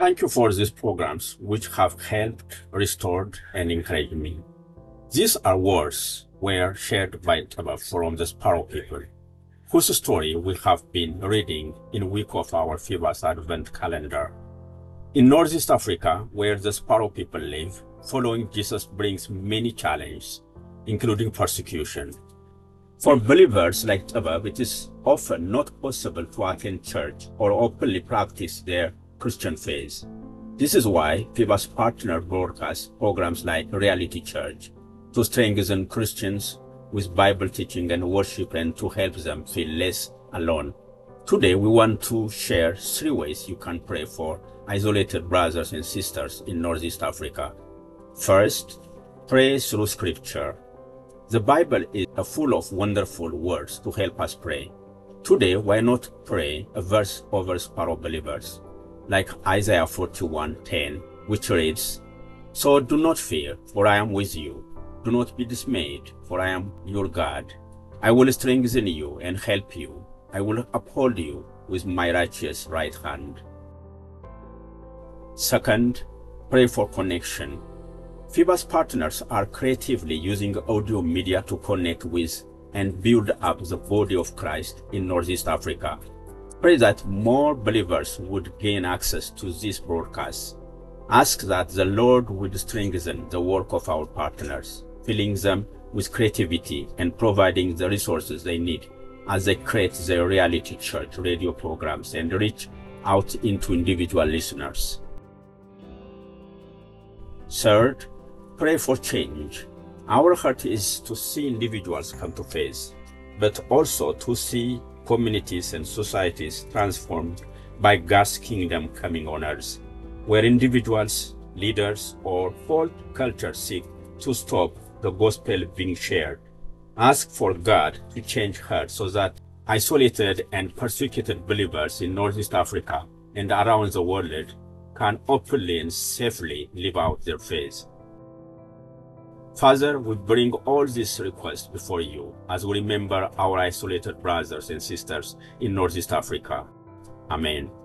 Thank you for these programs which have helped, restored, and encouraged me. These are words were shared by Taba from the Sparrow people, whose story we have been reading in week of our Fibas Advent calendar. In Northeast Africa, where the Sparrow people live, following Jesus brings many challenges, including persecution. For believers like Taba, it is often not possible to attend church or openly practice their Christian faith. This is why Fibas partner broadcasts programs like Reality Church to strengthen Christians with Bible teaching and worship and to help them feel less alone. Today, we want to share 3 ways you can pray for isolated brothers and sisters in Northeast Africa. First, pray through Scripture. The Bible is full of wonderful words to help us pray. Today, why not pray a verse over Sparrow believers, like Isaiah 41:10, which reads, "So do not fear, for I am with you. Do not be dismayed, for I am your God. I will strengthen you and help you. I will uphold you with my righteous right hand." Second, pray for connection. Fibas partners are creatively using audio media to connect with and build up the body of Christ in Northeast Africa. Pray that more believers would gain access to these broadcasts. Ask that the Lord would strengthen the work of our partners, filling them with creativity and providing the resources they need as they create their Reality Church radio programs and reach out into individual listeners. Third, pray for change. Our heart is to see individuals come to faith, but also to see communities and societies transformed by God's kingdom coming on earth, where individuals, leaders, or whole cultures seek to stop the gospel being shared. Ask for God to change hearts so that isolated and persecuted believers in Northeast Africa and around the world can openly and safely live out their faith. Father, we bring all these requests before you as we remember our isolated brothers and sisters in Northeast Africa. Amen.